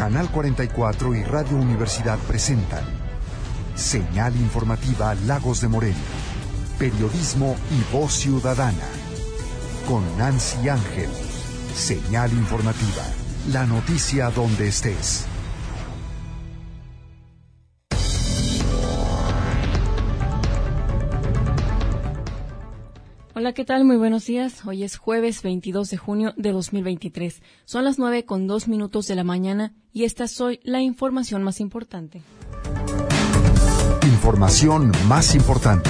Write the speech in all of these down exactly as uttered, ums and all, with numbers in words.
Canal cuarenta y cuatro y Radio Universidad presentan Señal Informativa Lagos de Moreno. Periodismo y voz ciudadana. Con Nancy Ángel. Señal Informativa. La noticia donde estés. Hola, ¿qué tal? Muy buenos días. Hoy es jueves veintidós de junio de dos mil veintitrés. Son las nueve con dos minutos de la mañana y esta es hoy la información más importante. Información más importante.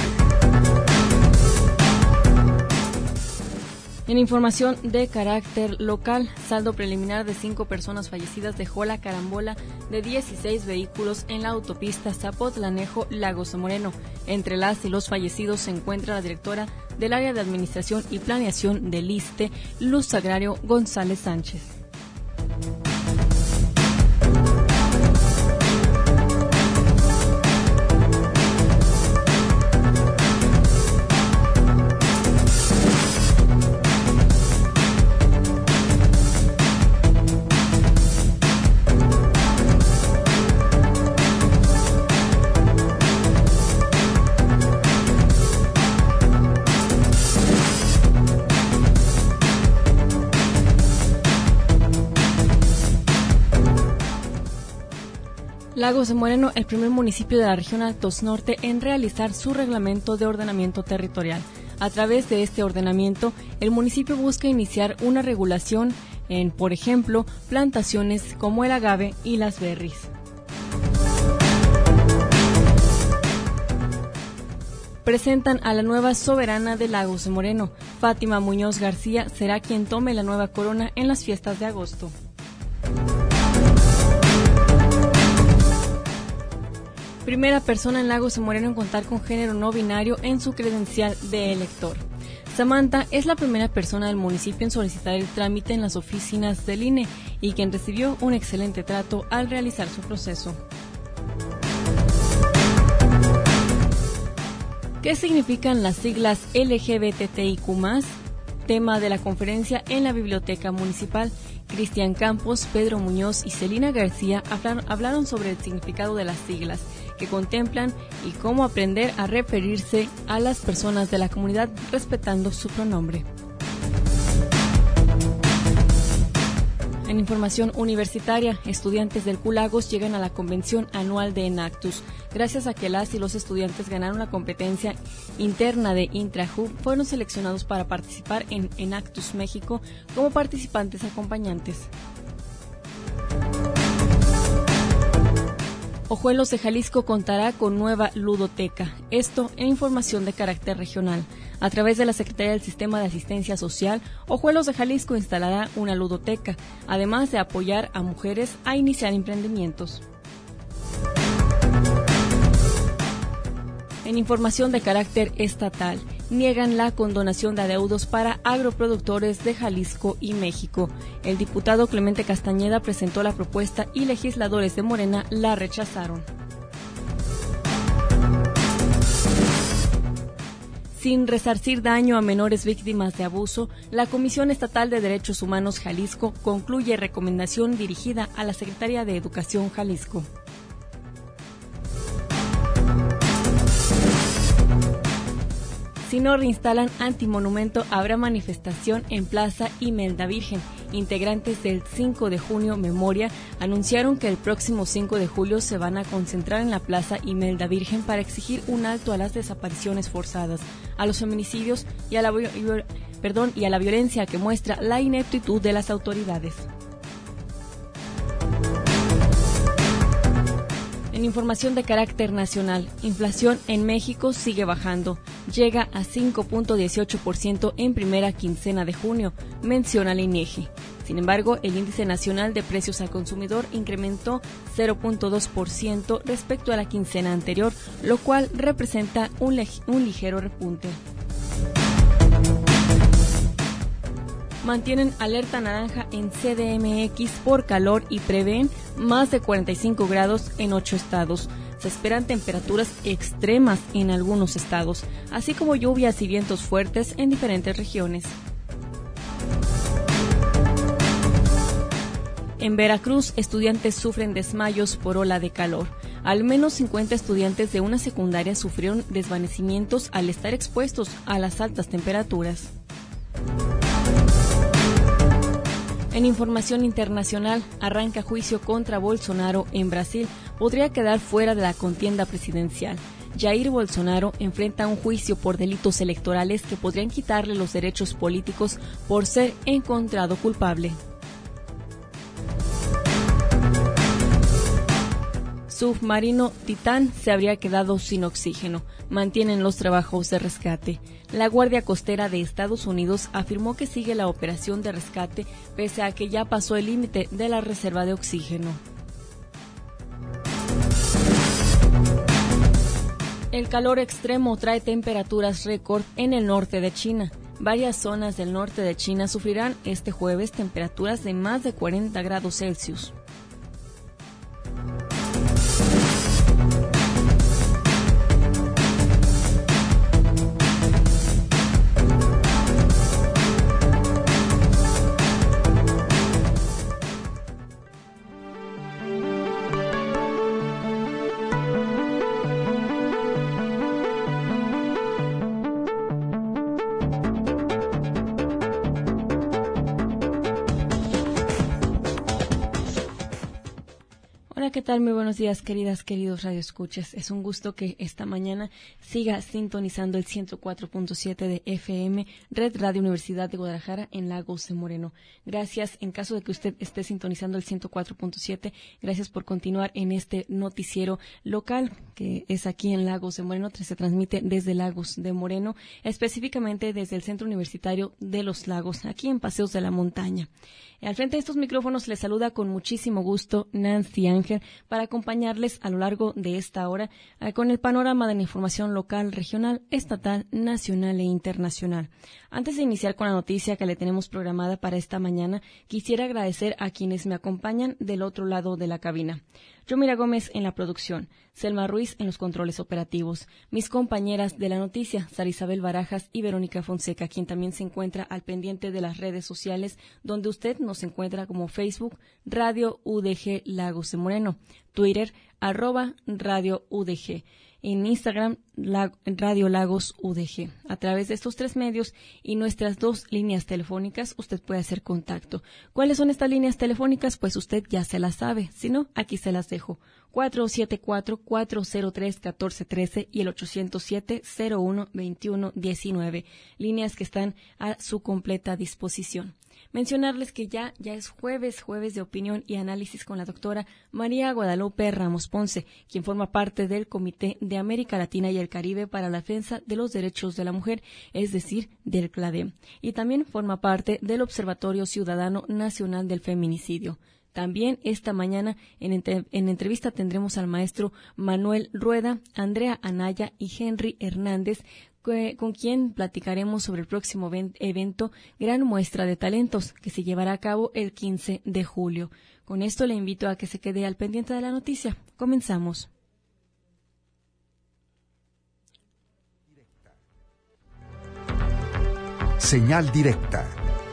En información de carácter local, saldo preliminar de cinco personas fallecidas dejó la carambola de dieciséis vehículos en la autopista Zapotlanejo-Lagos de Moreno. Entre las y los fallecidos se encuentra la directora del área de Administración y Planeación del ISSSTE, Luz Sagrario González Sánchez. Lagos de Moreno, el primer municipio de la región Altos Norte en realizar su reglamento de ordenamiento territorial. A través de este ordenamiento, el municipio busca iniciar una regulación en, por ejemplo, plantaciones como el agave y las berries. Presentan a la nueva soberana de Lagos de Moreno. Fátima Muñoz García será quien tome la nueva corona en las fiestas de agosto. Primera persona en Lagos de Moreno en contar con género no binario en su credencial de elector. Samantha es la primera persona del municipio en solicitar el trámite en las oficinas del I N E y quien recibió un excelente trato al realizar su proceso. ¿Qué significan las siglas L G B T I Q más? Tema de la conferencia en la Biblioteca Municipal. Cristian Campos, Pedro Muñoz y Celina García hablaron sobre el significado de las siglas que contemplan y cómo aprender a referirse a las personas de la comunidad respetando su pronombre. En información universitaria, estudiantes del Q Lagos llegan a la convención anual de Enactus. Gracias a que las y los estudiantes ganaron la competencia interna de IntraHub, fueron seleccionados para participar en Enactus México como participantes acompañantes. Ojuelos de Jalisco contará con nueva ludoteca. Esto en información de carácter regional. A través de la Secretaría del Sistema de Asistencia Social, Ojuelos de Jalisco instalará una ludoteca, además de apoyar a mujeres a iniciar emprendimientos. En información de carácter estatal, niegan la condonación de adeudos para agroproductores de Jalisco y México. El diputado Clemente Castañeda presentó la propuesta y legisladores de Morena la rechazaron. Sin resarcir daño a menores víctimas de abuso, la Comisión Estatal de Derechos Humanos Jalisco concluye recomendación dirigida a la Secretaría de Educación Jalisco. Si no reinstalan antimonumento, habrá manifestación en Plaza Imelda Virgen. Integrantes del cinco de junio Memoria anunciaron que el próximo cinco de julio se van a concentrar en la Plaza Imelda Virgen para exigir un alto a las desapariciones forzadas, a los feminicidios y a la, perdón, y a la violencia que muestra la ineptitud de las autoridades. En información de carácter nacional, inflación en México sigue bajando. Llega a cinco punto dieciocho por ciento en primera quincena de junio, menciona el INEGI. Sin embargo, el índice nacional de precios al consumidor incrementó cero punto dos por ciento respecto a la quincena anterior, lo cual representa un, leg- un ligero repunte. Mantienen alerta naranja en C D M X por calor y prevén más de cuarenta y cinco grados en ocho estados. Se esperan temperaturas extremas en algunos estados, así como lluvias y vientos fuertes en diferentes regiones. En Veracruz, estudiantes sufren desmayos por ola de calor. Al menos cincuenta estudiantes de una secundaria sufrieron desvanecimientos al estar expuestos a las altas temperaturas. En información internacional, arranca juicio contra Bolsonaro en Brasil. Podría quedar fuera de la contienda presidencial. Jair Bolsonaro enfrenta un juicio por delitos electorales que podrían quitarle los derechos políticos por ser encontrado culpable. Submarino Titán se habría quedado sin oxígeno. Mantienen los trabajos de rescate. La Guardia Costera de Estados Unidos afirmó que sigue la operación de rescate pese a que ya pasó el límite de la reserva de oxígeno. El calor extremo trae temperaturas récord en el norte de China. Varias zonas del norte de China sufrirán este jueves temperaturas de más de cuarenta grados Celsius. ¿Qué tal? Muy buenos días, queridas, queridos radioescuchas. Es un gusto que esta mañana siga sintonizando el ciento cuatro punto siete de F M, Red Radio Universidad de Guadalajara en Lagos de Moreno. Gracias, en caso de que usted esté sintonizando el ciento cuatro punto siete, gracias por continuar en este noticiero local que es aquí en Lagos de Moreno, que se transmite desde Lagos de Moreno, específicamente desde el Centro Universitario de los Lagos, aquí en Paseos de la Montaña. Al frente de estos micrófonos les saluda con muchísimo gusto Nancy Ángel para acompañarles a lo largo de esta hora eh, con el panorama de la información local, regional, estatal, nacional e internacional. Antes de iniciar con la noticia que le tenemos programada para esta mañana, quisiera agradecer a quienes me acompañan del otro lado de la cabina. Yomira Gómez en la producción, Selma Ruiz en los controles operativos, mis compañeras de la noticia, Sara Isabel Barajas y Verónica Fonseca, quien también se encuentra al pendiente de las redes sociales, donde usted nos encuentra como Facebook, Radio U D G Lagos de Moreno, Twitter, arroba Radio U D G, en Instagram, la, Radio Lagos U D G. A través de estos tres medios y nuestras dos líneas telefónicas, usted puede hacer contacto. ¿Cuáles son estas líneas telefónicas? Pues usted ya se las sabe. Si no, aquí se las dejo. cuatro siete cuatro, cuatro cero tres, uno cuatro uno tres y el ocho cero siete, cero uno, veintiuno diecinueve. Líneas que están a su completa disposición. Mencionarles que ya, ya es jueves, jueves de opinión y análisis con la doctora María Guadalupe Ramos Ponce, quien forma parte del Comité de América Latina y el Caribe para la Defensa de los Derechos de la Mujer, es decir, del CLADEM, y también forma parte del Observatorio Ciudadano Nacional del Feminicidio. También esta mañana en, entre, en entrevista tendremos al maestro Manuel Rueda, Andrea Anaya y Henry Hernández, con quien platicaremos sobre el próximo evento Gran Muestra de Talentos, que se llevará a cabo el quince de julio. Con esto le invito a que se quede al pendiente de la noticia. Comenzamos. Señal directa.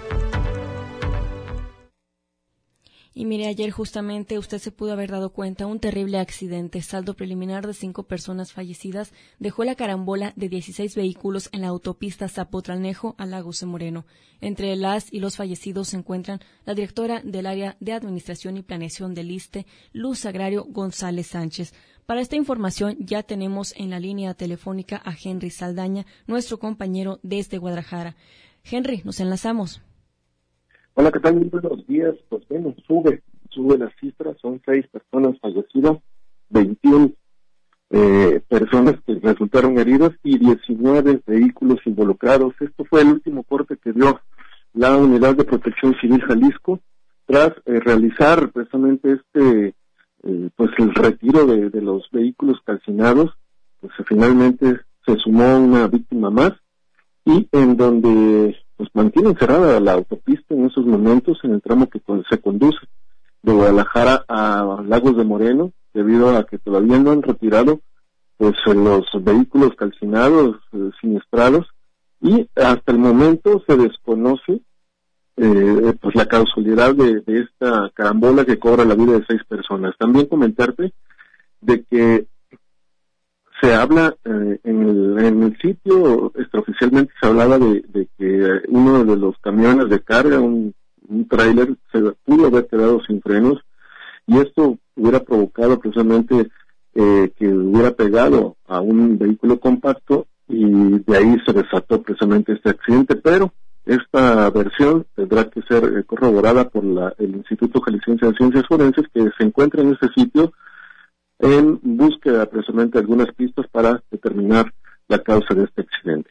Y mire, ayer justamente usted se pudo haber dado cuenta, un terrible accidente, saldo preliminar de cinco personas fallecidas, dejó la carambola de dieciséis vehículos en la autopista Zapotlanejo a Lagos de Moreno. Entre las y los fallecidos se encuentran la directora del área de Administración y Planeación del ISSSTE, Luz Agrario González Sánchez. Para esta información ya tenemos en la línea telefónica a Henry Saldaña, nuestro compañero desde Guadalajara. Henry, nos enlazamos. Hola, ¿qué tal? Muy buenos días. Pues bueno, sube, sube las cifras, son seis personas fallecidas, veintiuna eh, personas que resultaron heridas y diecinueve vehículos involucrados. Esto fue el último corte que dio la Unidad de Protección Civil Jalisco tras eh, realizar precisamente este, eh, pues el retiro de, de los vehículos calcinados. Pues finalmente se sumó una víctima más y en donde pues mantienen cerrada la autopista en esos momentos en el tramo que se conduce de Guadalajara a Lagos de Moreno, debido a que todavía no han retirado pues los vehículos calcinados, eh, siniestrados, y hasta el momento se desconoce eh, pues la causalidad de, de esta carambola que cobra la vida de seis personas. También comentarte de que se habla eh, en, el, en el sitio, extraoficialmente se hablaba de, de que uno de los camiones de carga, un, un tráiler, se pudo haber quedado sin frenos, y esto hubiera provocado precisamente eh, que hubiera pegado a un vehículo compacto, y de ahí se desató precisamente este accidente. Pero esta versión tendrá que ser eh, corroborada por la, el Instituto Jalisciense de Ciencias Forenses, que se encuentra en ese sitio en búsqueda precisamente de algunas pistas para determinar la causa de este accidente.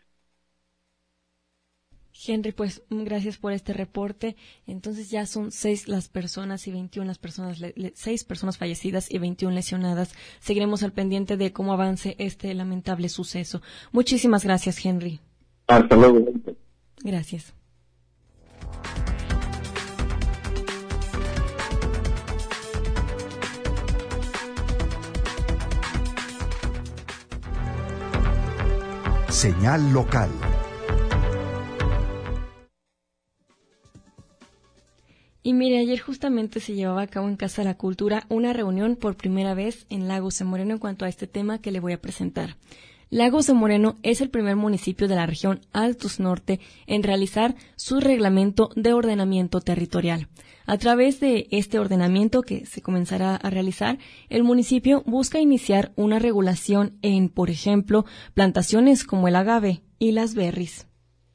Henry, pues gracias por este reporte. Entonces ya son seis las personas y veintiuna las personas, le, le, seis personas fallecidas y veintiuna lesionadas. Seguiremos al pendiente de cómo avance este lamentable suceso. Muchísimas gracias, Henry. Hasta luego. Gracias. Señal local. Y mire, ayer justamente se llevaba a cabo en Casa de la Cultura una reunión por primera vez en Lagos de Moreno en cuanto a este tema que le voy a presentar. Lagos de Moreno es el primer municipio de la región Altos Norte en realizar su reglamento de ordenamiento territorial. A través de este ordenamiento que se comenzará a realizar, el municipio busca iniciar una regulación en, por ejemplo, plantaciones como el agave y las berries.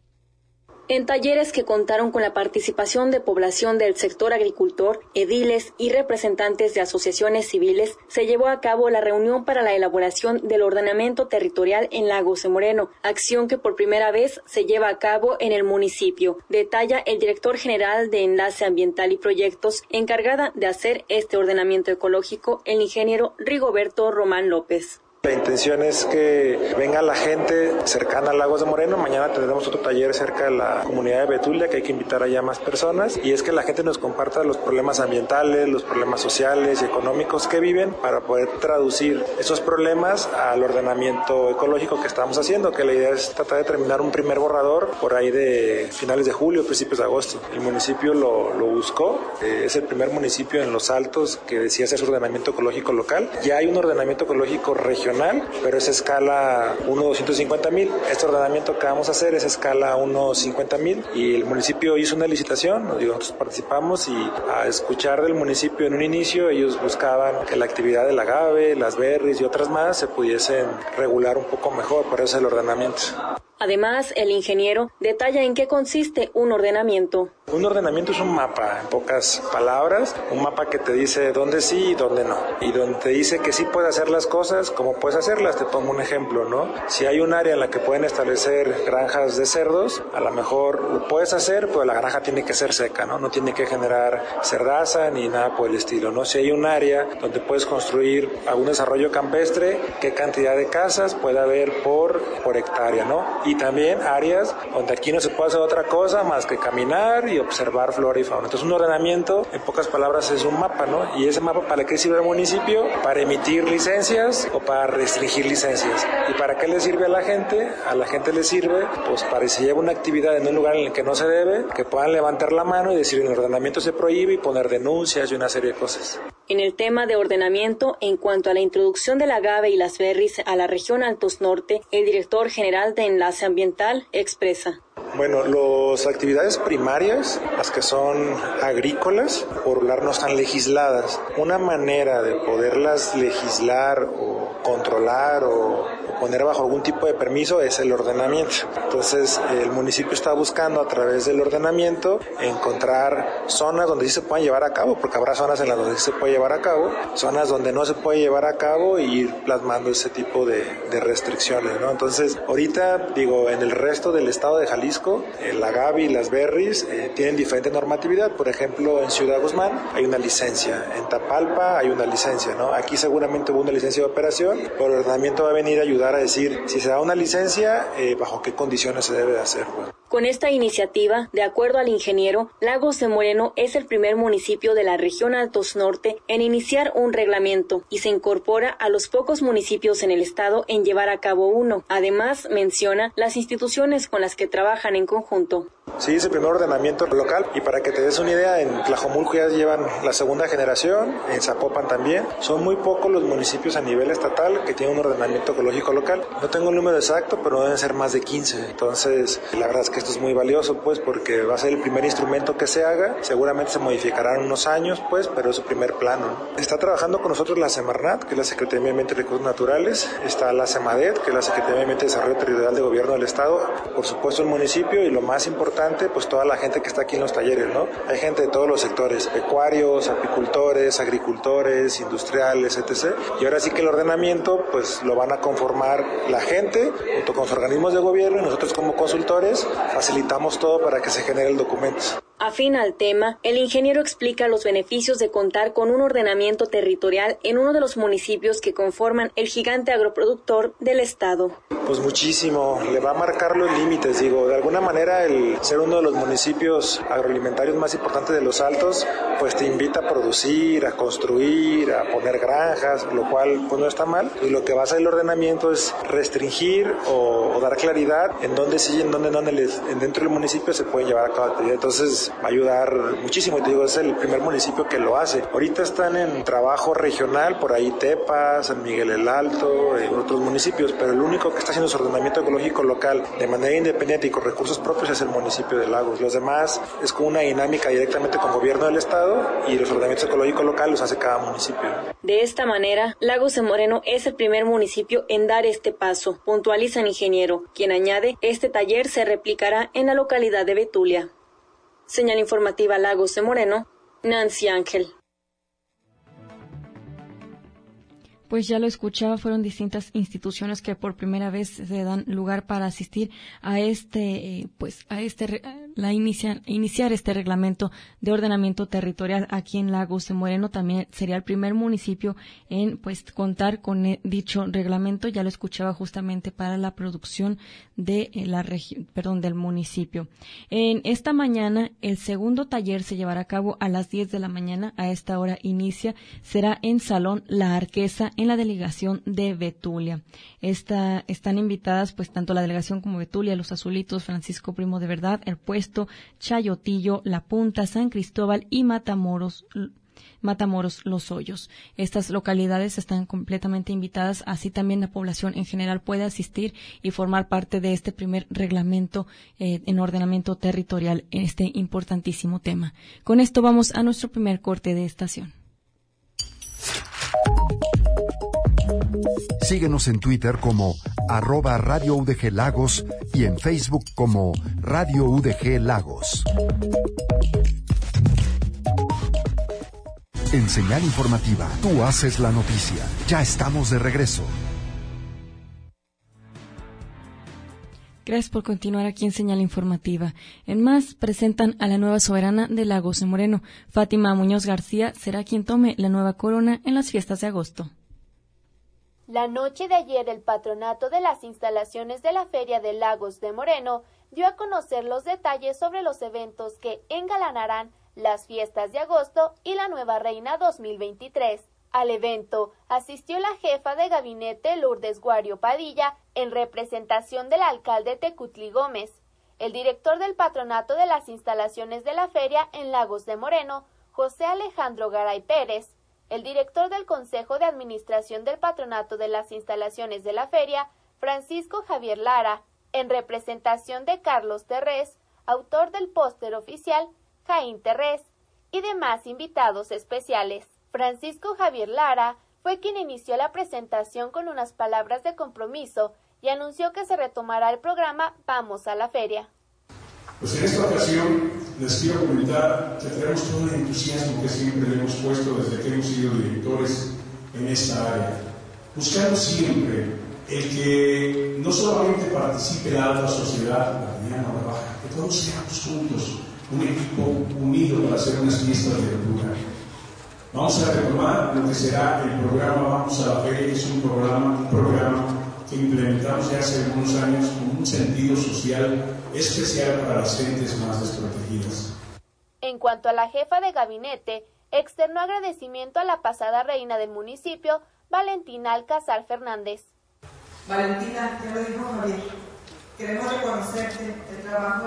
En talleres que contaron con la participación de población del sector agricultor, ediles y representantes de asociaciones civiles, se llevó a cabo la reunión para la elaboración del ordenamiento territorial en Lagos de Moreno, acción que por primera vez se lleva a cabo en el municipio. Detalla el director general de Enlace Ambiental y Proyectos, encargada de hacer este ordenamiento ecológico, el ingeniero Rigoberto Román López. La intención es que venga la gente cercana a Lagos de Moreno. Mañana tendremos otro taller cerca de la comunidad de Betulia, que hay que invitar allá más personas, y es que la gente nos comparta los problemas ambientales, los problemas sociales y económicos que viven, para poder traducir esos problemas al ordenamiento ecológico que estamos haciendo, que la idea es tratar de terminar un primer borrador por ahí de finales de julio, principios de agosto. El municipio lo, lo buscó, eh, es el primer municipio en Los Altos que decía hacer su ordenamiento ecológico local. Ya hay un ordenamiento ecológico regional, pero es escala uno a doscientos cincuenta mil. Este ordenamiento que vamos a hacer es escala uno a cincuenta mil, y el municipio hizo una licitación, nosotros participamos, y a escuchar del municipio en un inicio, ellos buscaban que la actividad del agave, las berries y otras más se pudiesen regular un poco mejor, por eso el ordenamiento. Además, el ingeniero detalla en qué consiste un ordenamiento. Un ordenamiento es un mapa, en pocas palabras, un mapa que te dice dónde sí y dónde no, y donde te dice que sí puedes hacer las cosas, cómo puedes hacerlas. Te pongo un ejemplo, ¿no? Si hay un área en la que pueden establecer granjas de cerdos, a lo mejor lo puedes hacer, pero la granja tiene que ser seca, ¿no? No tiene que generar cerdaza ni nada por el estilo, ¿no? Si hay un área donde puedes construir algún desarrollo campestre, qué cantidad de casas puede haber por, por hectárea, ¿no? Y también áreas donde aquí no se puede hacer otra cosa más que caminar y observar flora y fauna. Entonces, un ordenamiento, en pocas palabras, es un mapa, ¿no? Y ese mapa, ¿para qué sirve al municipio? Para emitir licencias o para restringir licencias. ¿Y para qué le sirve a la gente? A la gente le sirve, pues, para que se lleve una actividad en un lugar en el que no se debe, que puedan levantar la mano y decir en el ordenamiento se prohíbe, y poner denuncias y una serie de cosas. En el tema de ordenamiento, en cuanto a la introducción del agave y las berries a la región Altos Norte, el director general de Enlace Ambiental expresa. Bueno, las actividades primarias, las que son agrícolas, por hablar, no están legisladas. Una manera de poderlas legislar o controlar o poner bajo algún tipo de permiso es el ordenamiento. Entonces, el municipio está buscando a través del ordenamiento encontrar zonas donde sí se puedan llevar a cabo, porque habrá zonas en las donde sí se puede llevar a cabo, zonas donde no se puede llevar a cabo, y ir plasmando ese tipo de, de restricciones, ¿no? Entonces, ahorita, digo, en el resto del estado de Jalisco, el agave y las berries eh, tienen diferente normatividad. Por ejemplo, en Ciudad Guzmán hay una licencia, en Tapalpa hay una licencia, ¿no? Aquí seguramente hubo una licencia de operación, pero el ordenamiento va a venir a ayudar a decir si se da una licencia, eh, bajo qué condiciones se debe de hacer, ¿no? Con esta iniciativa, de acuerdo al ingeniero, Lagos de Moreno es el primer municipio de la región Altos Norte en iniciar un reglamento, y se incorpora a los pocos municipios en el estado en llevar a cabo uno. Además, menciona las instituciones con las que trabajan en conjunto. Sí, es el primer ordenamiento local y para que te des una idea, en Tlajomulco ya llevan la segunda generación, en Zapopan también. Son muy pocos los municipios a nivel estatal que tienen un ordenamiento ecológico local. No tengo un número exacto, pero deben ser más de quince. Entonces, la verdad es que esto es muy valioso, pues, porque va a ser el primer instrumento que se haga. Seguramente se modificarán unos años, pues, pero es su primer plano, ¿no? Está trabajando con nosotros la Semarnat, que es la Secretaría de Medio Ambiente y Recursos Naturales. Está la Semadet, que es la Secretaría de Medio Ambiente y Desarrollo Territorial de Gobierno del Estado. Por supuesto, el municipio y lo más importante, pues toda la gente que está aquí en los talleres, ¿no? Hay gente de todos los sectores, pecuarios, apicultores, agricultores, industriales, etcétera. Y ahora sí que el ordenamiento, pues lo van a conformar la gente, junto con los organismos de gobierno, y nosotros como consultores facilitamos todo para que se genere el documento. Afín al tema, el ingeniero explica los beneficios de contar con un ordenamiento territorial en uno de los municipios que conforman el gigante agroproductor del estado. Pues muchísimo, le va a marcar los límites, digo, de alguna manera el ser uno de los municipios agroalimentarios más importantes de los Altos, pues te invita a producir, a construir, a poner granjas, lo cual pues no está mal, y lo que va a hacer el ordenamiento es restringir o, o dar claridad en dónde sí y en dónde no en el, dentro del municipio se puede llevar a cabo actividad. Entonces va a ayudar muchísimo, y te digo, es el primer municipio que lo hace. Ahorita están en trabajo regional, por ahí Tepa, San Miguel el Alto, eh, otros municipios, pero el único que está haciendo su ordenamiento ecológico local de manera independiente y con recursos propios es el municipio de Lagos. Los demás es con una dinámica directamente con gobierno del estado, y los ordenamientos ecológicos locales los hace cada municipio. De esta manera, Lagos de Moreno es el primer municipio en dar este paso, puntualiza el ingeniero, quien añade, este taller se replicará en la localidad de Betulia. Señal informativa Lagos de Moreno, Nancy Ángel. Pues ya lo escuchaba, fueron distintas instituciones que por primera vez se dan lugar para asistir a este, eh, pues a este, la inicia, iniciar este reglamento de ordenamiento territorial aquí en Lagos de Moreno. También sería el primer municipio en, pues, contar con dicho reglamento. Ya lo escuchaba justamente para la producción de la región, perdón, del municipio. En esta mañana, el segundo taller se llevará a cabo a las diez de la mañana. A esta hora inicia, será en Salón La Arquesa, en la delegación de Betulia. Esta, están invitadas pues tanto la delegación como Betulia, Los Azulitos, Francisco Primo de Verdad, El Puesto, Chayotillo, La Punta, San Cristóbal y Matamoros, Matamoros Los Hoyos. Estas localidades están completamente invitadas, así también la población en general puede asistir y formar parte de este primer reglamento eh, en ordenamiento territorial en este importantísimo tema. Con esto vamos a nuestro primer corte de estación. Síguenos en Twitter como arroba Radio U D G Lagos y en Facebook como Radio U D G Lagos. En Señal Informativa, tú haces la noticia. Ya estamos de regreso. Gracias por continuar aquí en Señal Informativa. En más, presentan a la nueva soberana de Lagos de Moreno. Fátima Muñoz García será quien tome la nueva corona en las fiestas de agosto. La noche de ayer, el patronato de las instalaciones de la Feria de Lagos de Moreno dio a conocer los detalles sobre los eventos que engalanarán las fiestas de agosto y la nueva reina dos mil veintitrés. Al evento asistió la jefa de gabinete Lourdes Guario Padilla en representación del alcalde Tecutli Gómez, el director del patronato de las instalaciones de la feria en Lagos de Moreno, José Alejandro Garay Pérez, el director del Consejo de Administración del Patronato de las Instalaciones de la Feria, Francisco Javier Lara, en representación de Carlos Terrés, autor del póster oficial, Jaín Terrés, y demás invitados especiales. Francisco Javier Lara fue quien inició la presentación con unas palabras de compromiso y anunció que se retomará el programa Vamos a la Feria. Pues en esta ocasión les quiero comentar que tenemos todo el entusiasmo que siempre le hemos puesto desde que hemos sido directores en esta área, buscando siempre el que no solamente participe la alta sociedad, la mediana o la baja, que todos seamos juntos un equipo unido para hacer unas fiestas de altura. Vamos a retomar lo que será el programa Vamos a la Feria, que es un programa, un programa que implementamos ya hace algunos años con un sentido social especial para las gentes más desprotegidas. En cuanto a la jefa de gabinete, externó agradecimiento a la pasada reina del municipio, Valentina Alcázar Fernández. Valentina, ya lo dijo Javier, queremos reconocerte el trabajo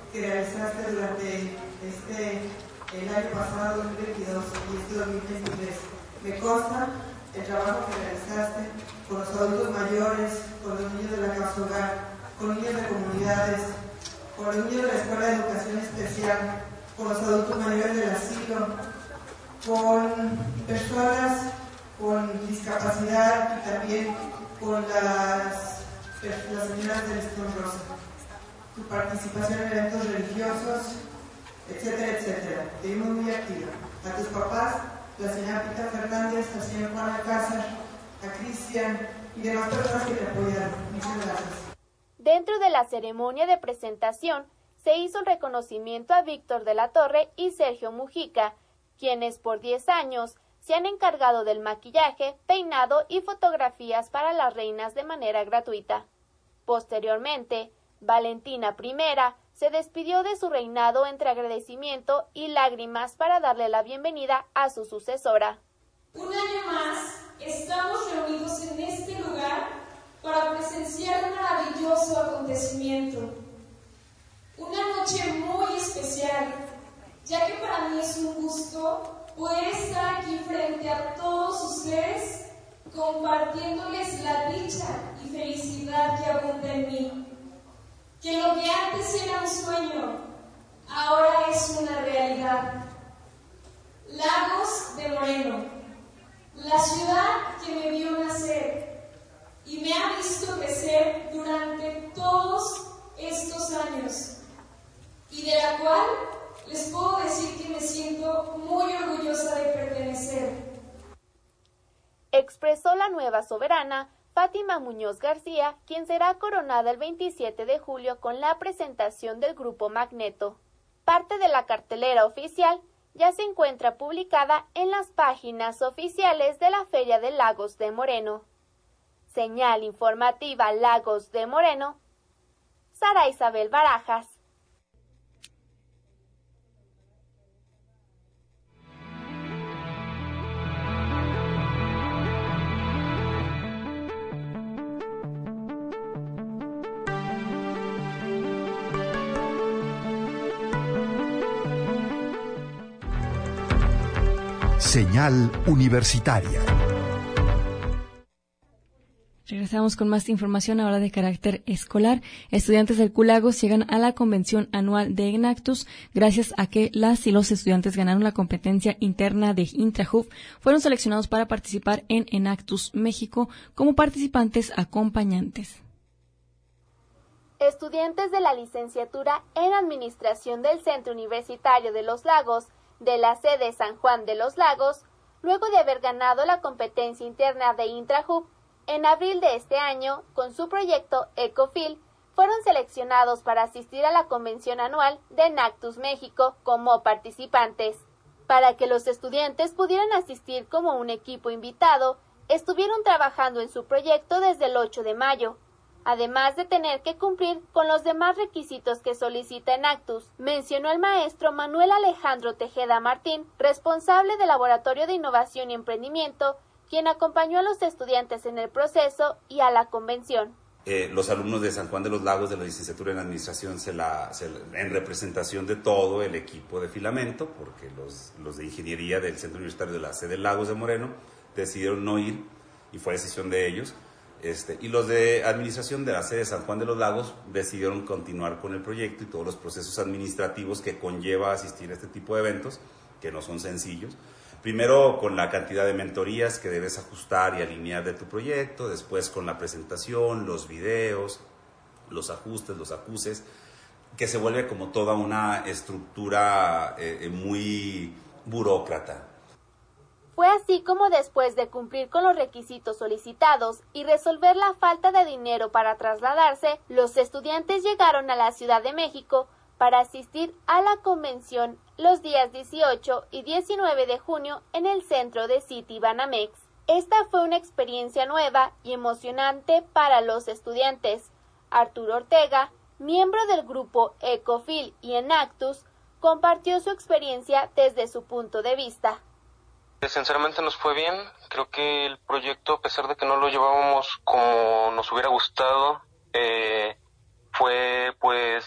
que realizaste durante este, el año pasado, dos mil veintidós y este dos mil veintitrés. Me consta el trabajo que realizaste con los adultos mayores, con los niños de la casa hogar, con niños de comunidades, con los niños de la Escuela de Educación Especial, con los adultos mayores del asilo, con personas con discapacidad y también con las, las señoras del Listón Rosa. Tu participación en eventos religiosos, etcétera, etcétera. Te vimos muy activa. A tus papás, la señora Pita Fernández, la señora Juana Alcázar, a Cristian y demás personas que te apoyaron. Muchas gracias. Dentro de la ceremonia de presentación, se hizo el reconocimiento a Víctor de la Torre y Sergio Mujica, quienes por diez años se han encargado del maquillaje, peinado y fotografías para las reinas de manera gratuita. Posteriormente, Valentina I se despidió de su reinado entre agradecimiento y lágrimas para darle la bienvenida a su sucesora. Un año más estamos reunidos en este lugar para presenciar un maravilloso acontecimiento. Una noche muy especial, ya que para mí es un gusto poder estar aquí frente a todos ustedes compartiéndoles la dicha y felicidad que abunda en mí. Que lo que antes era un sueño, ahora es una realidad. Lagos de Moreno, la ciudad que me vio nacer y me ha visto crecer durante todos estos años, y de la cual les puedo decir que me siento muy orgullosa de pertenecer. Expresó la nueva soberana Fátima Muñoz García, quien será coronada el veintisiete de julio con la presentación del Grupo Magneto. Parte de la cartelera oficial ya se encuentra publicada en las páginas oficiales de la Feria de Lagos de Moreno. Señal informativa Lagos de Moreno, Sara Isabel Barajas. Señal universitaria. Regresamos con más información ahora de carácter escolar. Estudiantes del Q Lagos llegan a la convención anual de Enactus gracias a que las y los estudiantes ganaron la competencia interna de Intrahub. Fueron seleccionados para participar en Enactus México como participantes acompañantes. Estudiantes de la licenciatura en Administración del Centro Universitario de Los Lagos, de la sede San Juan de los Lagos, luego de haber ganado la competencia interna de Intrahub, en abril de este año, con su proyecto Ecofil, fueron seleccionados para asistir a la convención anual de Enactus México como participantes. Para que los estudiantes pudieran asistir como un equipo invitado, estuvieron trabajando en su proyecto desde el ocho de mayo, además de tener que cumplir con los demás requisitos que solicita Enactus, mencionó el maestro Manuel Alejandro Tejeda Martín, responsable del Laboratorio de Innovación y Emprendimiento, quien acompañó a los estudiantes en el proceso y a la convención. Eh, los alumnos de San Juan de los Lagos de la licenciatura en Administración, se la, se, en representación de todo el equipo de Filamento, porque los, los de Ingeniería del Centro Universitario de la sede Lagos de Moreno decidieron no ir, y fue decisión de ellos. Este, y los de administración de la sede de San Juan de los Lagos decidieron continuar con el proyecto y todos los procesos administrativos que conlleva asistir a este tipo de eventos, que no son sencillos. Primero con la cantidad de mentorías que debes ajustar y alinear de tu proyecto, después con la presentación, los videos, los ajustes, los acuses, que se vuelve como toda una estructura eh, muy burócrata. Fue así como después de cumplir con los requisitos solicitados y resolver la falta de dinero para trasladarse, los estudiantes llegaron a la Ciudad de México para asistir a la convención los días dieciocho y diecinueve de junio en el centro de City Banamex. Esta fue una experiencia nueva y emocionante para los estudiantes. Arturo Ortega, miembro del grupo Ecofil y Enactus, compartió su experiencia desde su punto de vista. Sinceramente nos fue bien. Creo que el proyecto, a pesar de que no lo llevábamos como nos hubiera gustado, eh, fue pues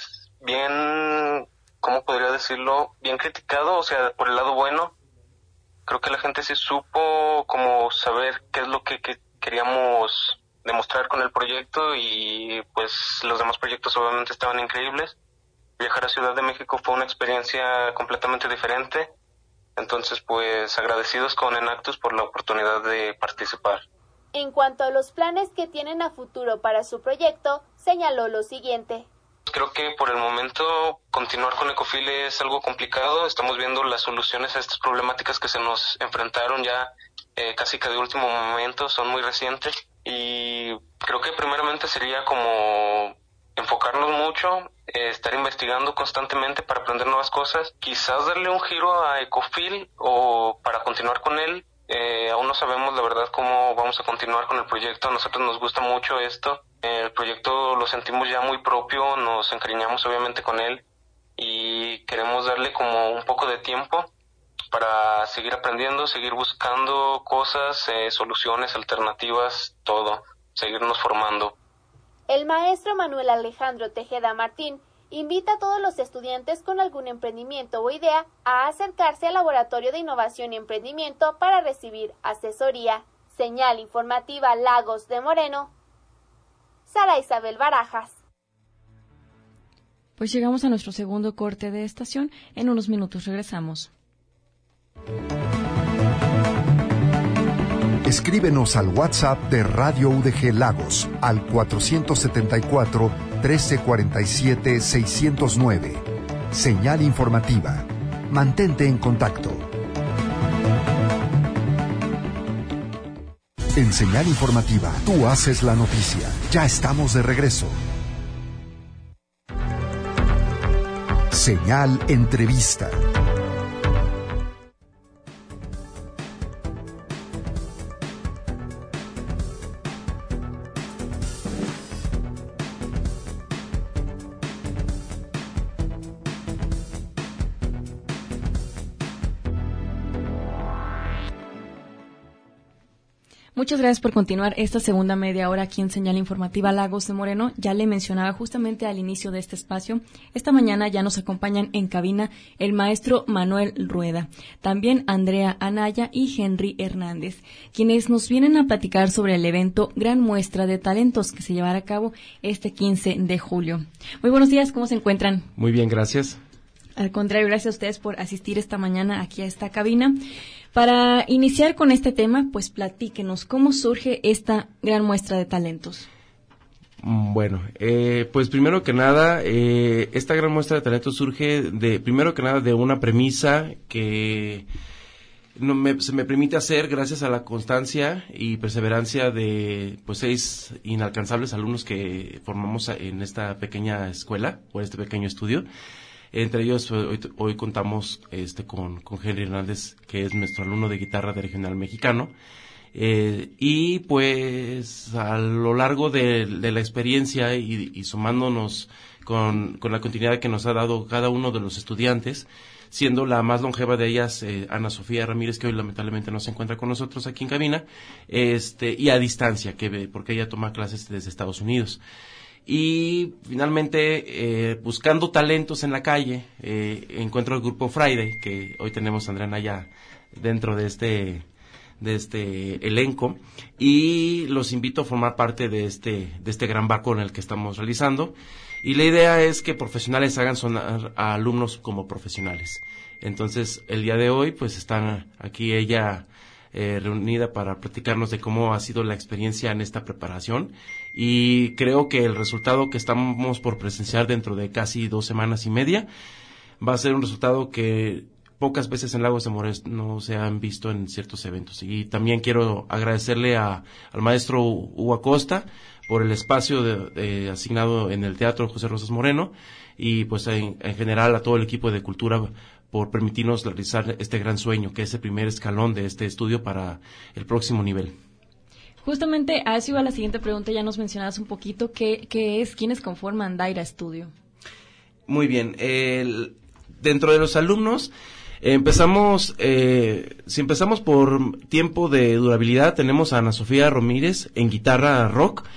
bien, ¿cómo podría decirlo? Bien criticado, o sea, por el lado bueno. Creo que la gente sí supo como saber qué es lo que, que queríamos demostrar con el proyecto, y pues los demás proyectos obviamente estaban increíbles. Viajar a Ciudad de México fue una experiencia completamente diferente, entonces pues agradecidos con Enactus por la oportunidad de participar. En cuanto a los planes que tienen a futuro para su proyecto, señaló lo siguiente. Creo que por el momento continuar con Ecofil es algo complicado. Estamos viendo las soluciones a estas problemáticas que se nos enfrentaron ya eh, casi que de último momento, son muy recientes, y creo que primeramente sería como enfocarnos mucho, eh, estar investigando constantemente para aprender nuevas cosas, quizás darle un giro a Ecofil o para continuar con él. Eh, aún no sabemos la verdad cómo vamos a continuar con el proyecto. A nosotros nos gusta mucho esto. El proyecto lo sentimos ya muy propio, nos encariñamos obviamente con él y queremos darle como un poco de tiempo para seguir aprendiendo, seguir buscando cosas, eh, soluciones, alternativas, todo, seguirnos formando. El maestro Manuel Alejandro Tejeda Martín invita a todos los estudiantes con algún emprendimiento o idea a acercarse al Laboratorio de Innovación y Emprendimiento para recibir asesoría. Señal informativa Lagos de Moreno, Sara Isabel Barajas. Pues llegamos a nuestro segundo corte de estación. En unos minutos regresamos. Escríbenos al WhatsApp de Radio U D G Lagos al cuatro siete cuatro, uno tres cuatro siete, seis cero nueve. Señal informativa. Mantente en contacto. En Señal Informativa, tú haces la noticia. Ya estamos de regreso. Señal Entrevista. Muchas gracias por continuar esta segunda media hora aquí en Señal Informativa Lagos de Moreno. Ya le mencionaba justamente al inicio de este espacio, esta mañana ya nos acompañan en cabina el maestro Manuel Rueda, también Andrea Anaya y Henry Hernández, quienes nos vienen a platicar sobre el evento Gran Muestra de Talentos que se llevará a cabo este quince de julio. Muy buenos días, ¿cómo se encuentran? Muy bien, gracias. Al contrario, gracias a ustedes por asistir esta mañana aquí a esta cabina. Para iniciar con este tema, pues platíquenos, ¿cómo surge esta gran muestra de talentos? Bueno, eh, pues primero que nada, eh, esta gran muestra de talentos surge de, primero que nada, de una premisa que no me, se me permite hacer gracias a la constancia y perseverancia de pues seis inalcanzables alumnos que formamos en esta pequeña escuela o en este pequeño estudio. Entre ellos, hoy, hoy contamos este con, con Henry Hernández, que es nuestro alumno de guitarra de regional mexicano. Eh, y pues a lo largo de, de la experiencia y, y sumándonos con, con la continuidad que nos ha dado cada uno de los estudiantes, siendo la más longeva de ellas eh, Ana Sofía Ramírez, que hoy lamentablemente no se encuentra con nosotros aquí en cabina, este, y a distancia, que porque ella toma clases desde Estados Unidos. Y finalmente, eh, buscando talentos en la calle, eh, encuentro el grupo Friday, que hoy tenemos a Andrea Naya dentro de este, de este elenco, y los invito a formar parte de este, de este gran barco en el que estamos realizando. Y la idea es que profesionales hagan sonar a alumnos como profesionales. Entonces, el día de hoy, pues están aquí ella eh, reunida para platicarnos de cómo ha sido la experiencia en esta preparación. Y creo que el resultado que estamos por presenciar dentro de casi dos semanas y media va a ser un resultado que pocas veces en Lagos de Moreno se han visto en ciertos eventos. Y también quiero agradecerle a, al maestro Hugo Acosta por el espacio de, de, asignado en el Teatro José Rosas Moreno y pues en, en general a todo el equipo de cultura por permitirnos realizar este gran sueño que es el primer escalón de este estudio para el próximo nivel. Justamente a eso iba la siguiente pregunta, ya nos mencionabas un poquito qué, qué es, quiénes conforman Daira Studio. Muy bien, el, dentro de los alumnos eh, empezamos, eh, si empezamos por tiempo de durabilidad, tenemos a Ana Sofía Ramírez en guitarra rock,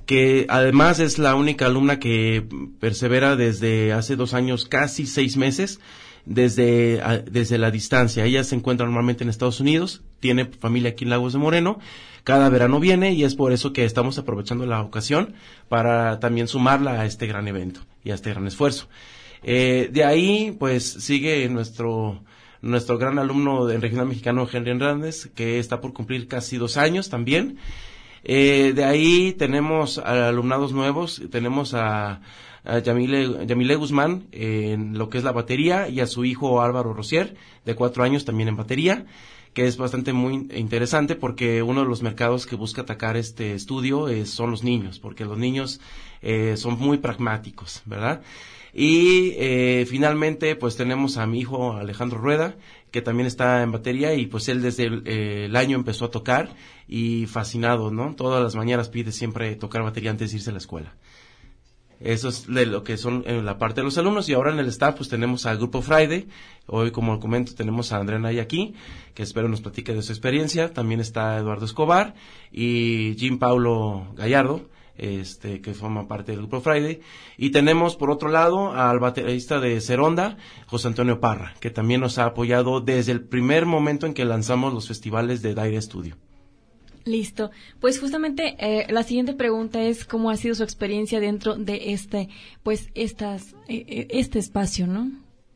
que además es la única alumna que persevera desde hace dos años, casi seis meses, desde, a, desde la distancia. Ella se encuentra normalmente en Estados Unidos, tiene familia aquí en Lagos de Moreno, cada verano viene y es por eso que estamos aprovechando la ocasión para también sumarla a este gran evento y a este gran esfuerzo. Eh, de ahí, pues, sigue nuestro nuestro gran alumno en regional mexicano, Henry Hernández, que está por cumplir casi dos años también. Eh, de ahí tenemos a alumnados nuevos, tenemos a, a Yamile, Yamile Guzmán eh, en lo que es la batería y a su hijo Álvaro Rosier, de cuatro años, también en batería, que es bastante muy interesante porque uno de los mercados que busca atacar este estudio es, son los niños, porque los niños eh, son muy pragmáticos, ¿verdad? Y eh, finalmente pues tenemos a mi hijo Alejandro Rueda, que también está en batería y pues él desde el, eh, el año empezó a tocar y fascinado, ¿no? Todas las mañanas pide siempre tocar batería antes de irse a la escuela. Eso es de lo que son en la parte de los alumnos. Y ahora en el staff pues tenemos al Grupo Friday. Hoy, como comento, tenemos a Andrea Nay aquí, que espero nos platique de su experiencia. También está Eduardo Escobar y Jim Paulo Gallardo, este que forma parte del Grupo Friday. Y tenemos por otro lado al baterista de Seronda, José Antonio Parra, que también nos ha apoyado desde el primer momento en que lanzamos los festivales de Daire Studio. Listo. Pues justamente eh, la siguiente pregunta es cómo ha sido su experiencia dentro de este, pues estas, eh, este espacio, ¿no?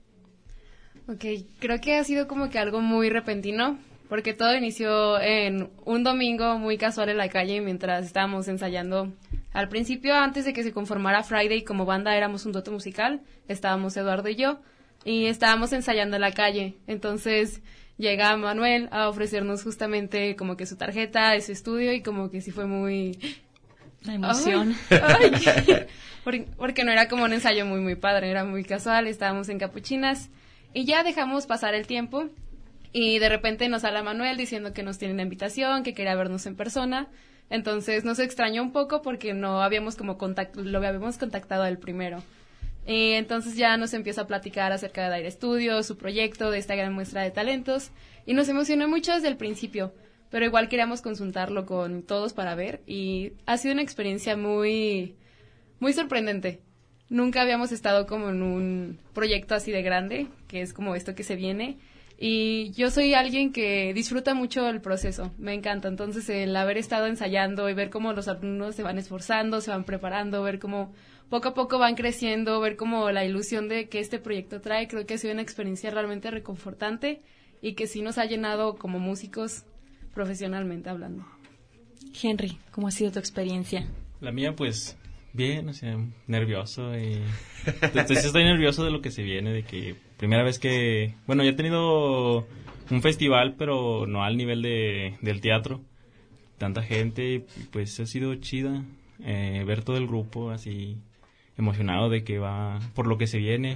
Ok, creo que ha sido como que algo muy repentino, porque todo inició en un domingo muy casual en la calle mientras estábamos ensayando. Al principio, antes de que se conformara Friday como banda, éramos un dueto musical, estábamos Eduardo y yo, y estábamos ensayando en la calle. Entonces llega Manuel a ofrecernos justamente como que su tarjeta, ese estudio, y como que sí fue muy... La emoción. Ay, ay, porque, porque no era como un ensayo muy, muy padre, era muy casual, estábamos en capuchinas, y ya dejamos pasar el tiempo, y de repente nos habla Manuel diciendo que nos tiene una invitación, que quería vernos en persona. Entonces nos extrañó un poco porque no habíamos como contact- lo habíamos contactado al primero. Y entonces ya nos empieza a platicar acerca de Daire Studio, su proyecto, de esta gran muestra de talentos, y nos emocionó mucho desde el principio, pero igual queríamos consultarlo con todos para ver, y ha sido una experiencia muy, muy sorprendente. Nunca habíamos estado como en un proyecto así de grande, que es como esto que se viene, y yo soy alguien que disfruta mucho el proceso, me encanta. Entonces el haber estado ensayando y ver cómo los alumnos se van esforzando, se van preparando, ver cómo poco a poco van creciendo, ver cómo la ilusión de que este proyecto trae, creo que ha sido una experiencia realmente reconfortante y que sí nos ha llenado como músicos profesionalmente hablando. Henry, ¿cómo ha sido tu experiencia? La mía, pues, bien, o sea, nervioso y... Entonces estoy nervioso de lo que se viene, de que primera vez que... Bueno, ya he tenido un festival, pero no al nivel de del teatro. Tanta gente, pues ha sido chida eh, ver todo el grupo así emocionado de que va por lo que se viene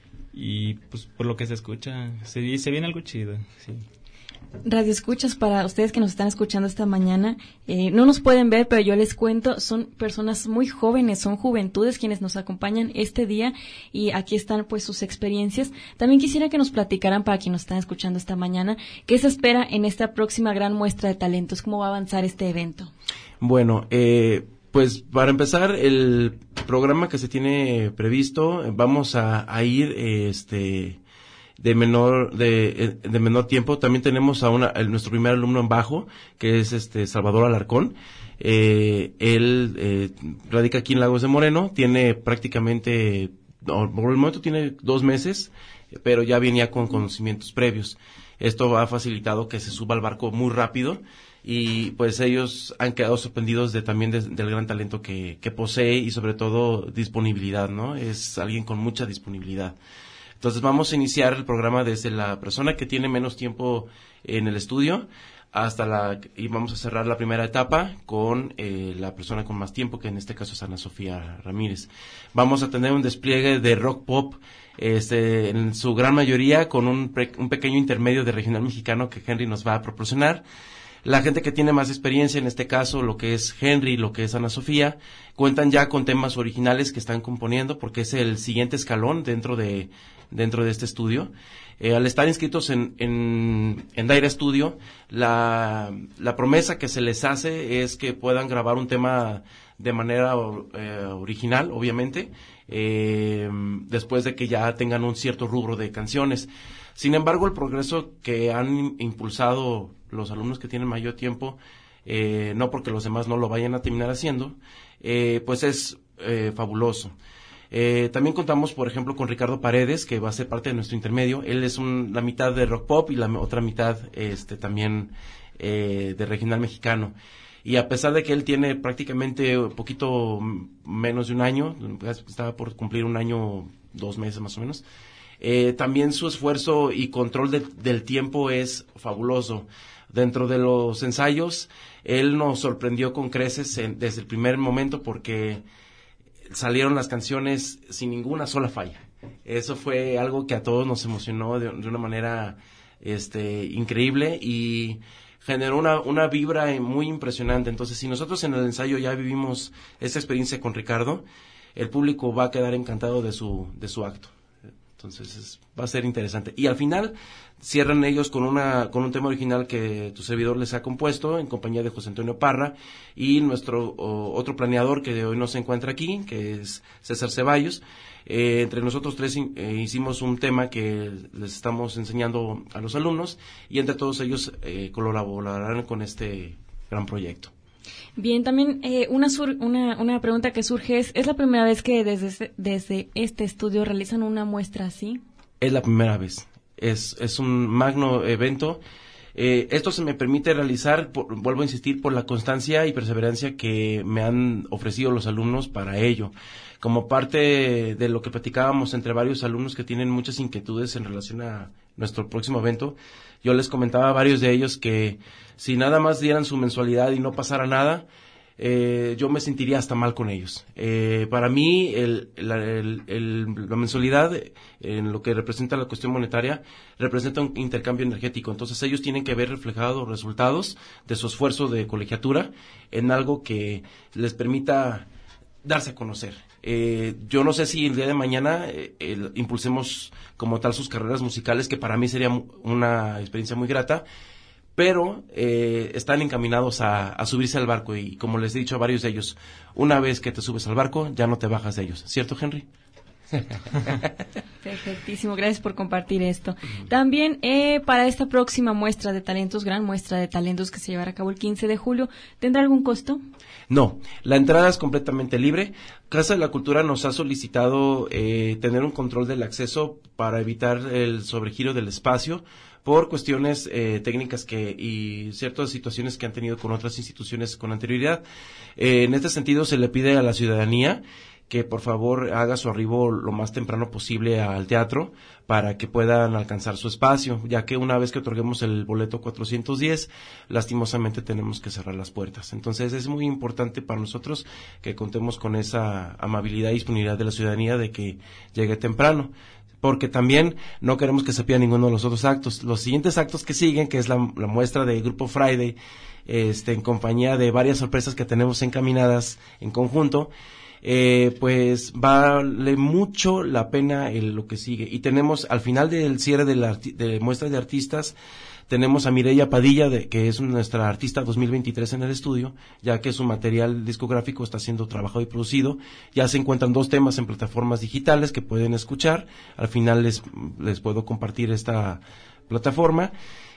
y pues por lo que se escucha. Se, se viene algo chido, sí. Radio escuchas, para ustedes que nos están escuchando esta mañana, eh, no nos pueden ver, pero yo les cuento, son personas muy jóvenes, son juventudes quienes nos acompañan este día y aquí están pues sus experiencias. También quisiera que nos platicaran, para quienes nos están escuchando esta mañana, qué se espera en esta próxima gran muestra de talentos, cómo va a avanzar este evento. Bueno, eh, pues para empezar, el programa que se tiene previsto, vamos a, a ir, este... de menor de, de menor tiempo. También tenemos a una el, nuestro primer alumno en bajo, que es este Salvador Alarcón. Eh, él eh, radica aquí en Lagos de Moreno, tiene prácticamente, no, por el momento tiene dos meses, pero ya venía con conocimientos previos. Esto ha facilitado que se suba al barco muy rápido y pues ellos han quedado sorprendidos de también de, del gran talento que, que posee y sobre todo disponibilidad, ¿no? Es alguien con mucha disponibilidad. Entonces vamos a iniciar el programa desde la persona que tiene menos tiempo en el estudio hasta la, y vamos a cerrar la primera etapa con eh, la persona con más tiempo, que en este caso es Ana Sofía Ramírez. Vamos a tener un despliegue de rock pop, este, en su gran mayoría con un, pre, un pequeño intermedio de regional mexicano que Henry nos va a proporcionar. La gente que tiene más experiencia, en este caso lo que es Henry, lo que es Ana Sofía, cuentan ya con temas originales que están componiendo porque es el siguiente escalón dentro de dentro de este estudio. Eh, al estar inscritos en, en, en Daire Studio, la, la promesa que se les hace es que puedan grabar un tema de manera eh, original, obviamente, eh, después de que ya tengan un cierto rubro de canciones. Sin embargo, el progreso que han impulsado los alumnos que tienen mayor tiempo, eh, no porque los demás no lo vayan a terminar haciendo, eh, pues es eh, fabuloso. Eh, también contamos, por ejemplo, con Ricardo Paredes, que va a ser parte de nuestro intermedio. Él es un, la mitad de rock pop y la otra mitad este, también eh, de regional mexicano. Y a pesar de que él tiene prácticamente un poquito menos de un año, estaba por cumplir un año, dos meses más o menos, eh, también su esfuerzo y control de, del tiempo es fabuloso. Dentro de los ensayos, él nos sorprendió con creces en, desde el primer momento porque salieron las canciones sin ninguna sola falla. Eso fue algo que a todos nos emocionó de, de una manera este, increíble y generó una, una vibra muy impresionante. Entonces, si nosotros en el ensayo ya vivimos esta experiencia con Ricardo, el público va a quedar encantado de su, de su acto. Entonces, es, va a ser interesante. Y al final, cierran ellos con una, con un tema original que tu servidor les ha compuesto, en compañía de José Antonio Parra, y nuestro o, otro planeador que hoy no se encuentra aquí, que es César Ceballos. Eh, entre nosotros tres eh, hicimos un tema que les estamos enseñando a los alumnos y entre todos ellos eh, colaborarán con este gran proyecto. Bien, también eh, una, sur, una una pregunta que surge es, ¿es la primera vez que desde, desde este estudio realizan una muestra así? Es la primera vez, es, es un magno evento. Eh, esto se me permite realizar, por, vuelvo a insistir, por la constancia y perseverancia que me han ofrecido los alumnos para ello. Como parte de lo que platicábamos entre varios alumnos que tienen muchas inquietudes en relación a nuestro próximo evento, yo les comentaba a varios de ellos que si nada más dieran su mensualidad y no pasara nada, eh, yo me sentiría hasta mal con ellos. Eh, para mí, el, la, el, el, la mensualidad, en lo que representa la cuestión monetaria, representa un intercambio energético. Entonces, ellos tienen que ver reflejados resultados de su esfuerzo de colegiatura en algo que les permita darse a conocer. Eh, yo no sé si el día de mañana eh, el, impulsemos como tal sus carreras musicales, que para mí sería una experiencia muy grata, pero eh, están encaminados a, a subirse al barco y, como les he dicho a varios de ellos, una vez que te subes al barco ya no te bajas de ellos, ¿cierto, Henry? Perfectísimo, gracias por compartir esto. También eh, para esta próxima muestra de talentos, gran muestra de talentos que se llevará a cabo el quince de julio, ¿tendrá algún costo? No, la entrada es completamente libre. Casa de la Cultura nos ha solicitado eh, tener un control del acceso para evitar el sobregiro del espacio por cuestiones eh, técnicas que y ciertas situaciones que han tenido con otras instituciones con anterioridad. Eh, en este sentido, se le pide a la ciudadanía que por favor haga su arribo lo más temprano posible al teatro para que puedan alcanzar su espacio, ya que una vez que otorguemos el boleto cuatrocientos diez, lastimosamente tenemos que cerrar las puertas. Entonces es muy importante para nosotros que contemos con esa amabilidad y disponibilidad de la ciudadanía de que llegue temprano, porque también no queremos que se pierda ninguno de los otros actos. Los siguientes actos que siguen, que es la, la muestra de Grupo Friday, este, en compañía de varias sorpresas que tenemos encaminadas en conjunto, Eh, pues vale mucho la pena el, lo que sigue. Y tenemos al final del cierre de la de muestras de artistas, tenemos a Mireya Padilla, de, que es nuestra artista dos mil veintitrés en el estudio, ya que su material discográfico está siendo trabajado y producido. Ya se encuentran dos temas en plataformas digitales que pueden escuchar. Al final les, les puedo compartir esta plataforma.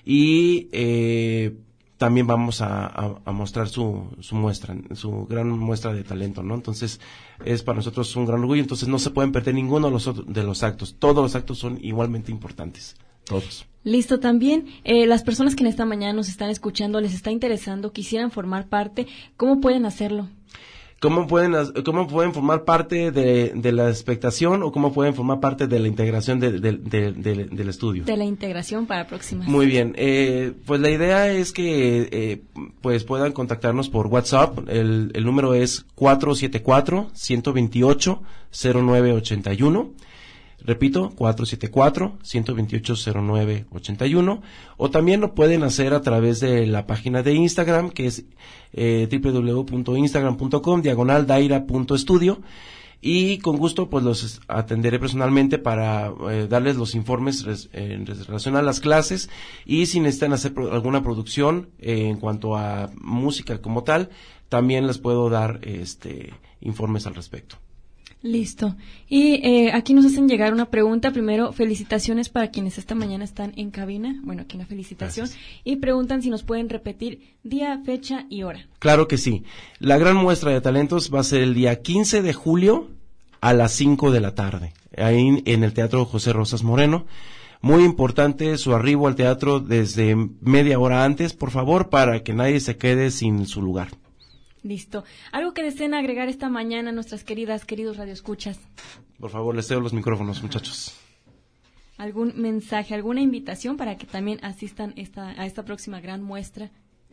Y eh, también vamos a, a, a mostrar su, su muestra, su gran muestra de talento, ¿no? Entonces, es para nosotros un gran orgullo. Entonces, no se pueden perder ninguno de los, de los actos. Todos los actos son igualmente importantes. Todos. Listo, también eh, las personas que en esta mañana nos están escuchando, les está interesando, quisieran formar parte, ¿cómo pueden hacerlo? ¿Cómo pueden, cómo pueden formar parte de, de la expectación o cómo pueden formar parte de la integración de, de, de, de, del estudio? De la integración para próximas. Muy bien. Eh, pues la idea es que eh, pues puedan contactarnos por WhatsApp. El, el número es cuatro siete cuatro, uno dos ocho, cero nueve ocho uno. Repito, cuatro siete cuatro, uno dos ocho, cero nueve ocho uno, o también lo pueden hacer a través de la página de Instagram, que es eh, doble u doble u doble u punto instagram punto com, diagonal daira punto estudio, y con gusto pues los atenderé personalmente para eh, darles los informes res, en relación a las clases, y si necesitan hacer pro, alguna producción eh, en cuanto a música como tal, también les puedo dar este informes al respecto. Listo. Y eh, aquí nos hacen llegar una pregunta. Primero, felicitaciones para quienes esta mañana están en cabina. Bueno, aquí una felicitación. Gracias. Y preguntan si nos pueden repetir día, fecha y hora. Claro que sí. La gran muestra de talentos va a ser el día quince de julio a las cinco de la tarde, ahí en el Teatro José Rosas Moreno. Muy importante su arribo al teatro desde media hora antes, por favor, para que nadie se quede sin su lugar. Listo. ¿Algo que deseen agregar esta mañana nuestras queridas, queridos radioescuchas? Por favor, les cedo los micrófonos, muchachos. ¿Algún mensaje, alguna invitación para que también asistan esta, a esta próxima gran muestra?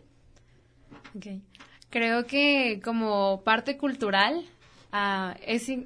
Okay. Creo que como parte cultural uh, es, in-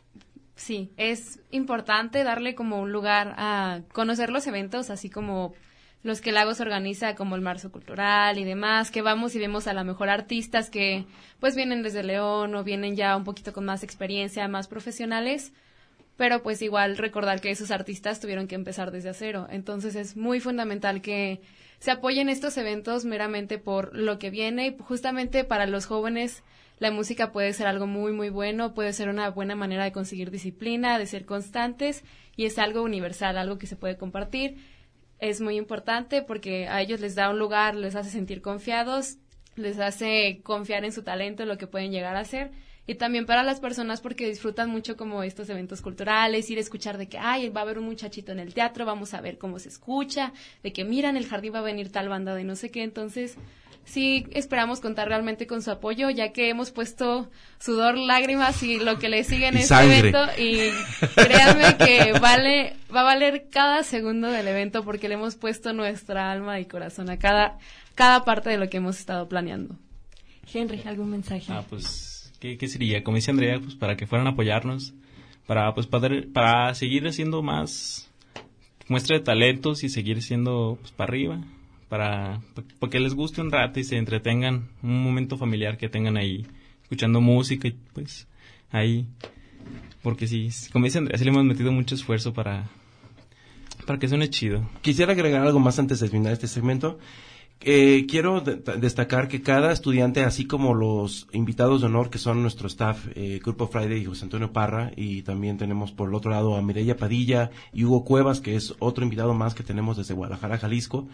sí, es importante darle como un lugar a conocer los eventos, así como los que Lagos organiza, como el Marzo Cultural y demás, que vamos y vemos a lo mejor artistas que pues vienen desde León o vienen ya un poquito con más experiencia, más profesionales, pero pues igual recordar que esos artistas tuvieron que empezar desde cero. Entonces es muy fundamental que se apoyen estos eventos meramente por lo que viene, y justamente para los jóvenes la música puede ser algo muy muy bueno, puede ser una buena manera de conseguir disciplina, de ser constantes, y es algo universal, algo que se puede compartir. Es muy importante porque a ellos les da un lugar, les hace sentir confiados, les hace confiar en su talento, en lo que pueden llegar a hacer. Y también para las personas porque disfrutan mucho como estos eventos culturales, ir a escuchar de que, ay, va a haber un muchachito en el teatro, vamos a ver cómo se escucha, de que mira, en el jardín va a venir tal banda de no sé qué. Entonces, sí esperamos contar realmente con su apoyo, ya que hemos puesto sudor, lágrimas y lo que le sigue en y este sangre. evento, y créanme que vale, va a valer cada segundo del evento porque le hemos puesto nuestra alma y corazón a cada, cada parte de lo que hemos estado planeando. Henry, ¿algún mensaje? Ah, pues, ¿qué, qué sería? Como dice Andrea, pues para que fueran a apoyarnos, para, pues, para, para seguir haciendo más muestra de talentos y seguir siendo, pues, para arriba. Para, para que les guste un rato y se entretengan, un momento familiar que tengan ahí, escuchando música y pues ahí, porque sí, como dice Andrea, sí le hemos metido mucho esfuerzo para, para que suene chido. Quisiera agregar algo más antes de terminar este segmento. Eh, quiero de- destacar que cada estudiante, así como los invitados de honor que son nuestro staff, eh, Grupo Friday y José Antonio Parra, y también tenemos por el otro lado a Mireya Padilla y Hugo Cuevas, que es otro invitado más que tenemos desde Guadalajara, Jalisco.